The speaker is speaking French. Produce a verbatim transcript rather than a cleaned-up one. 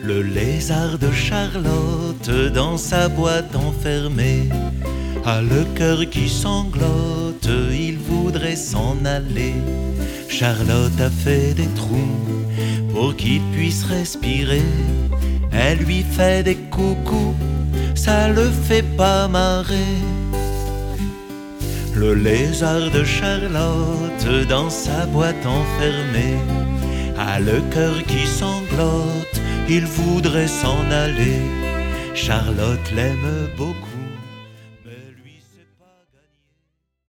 Le lézard de Charlotte, dans sa boîte enfermée, a le cœur qui sanglote, il voudrait s'en aller. Charlotte a fait des trous pour qu'il puisse respirer. Elle lui fait des coucous, ça le fait pas marrer. Le lézard de Charlotte, dans sa boîte enfermée, a le cœur qui sanglote, il voudrait s'en aller. Charlotte l'aime beaucoup.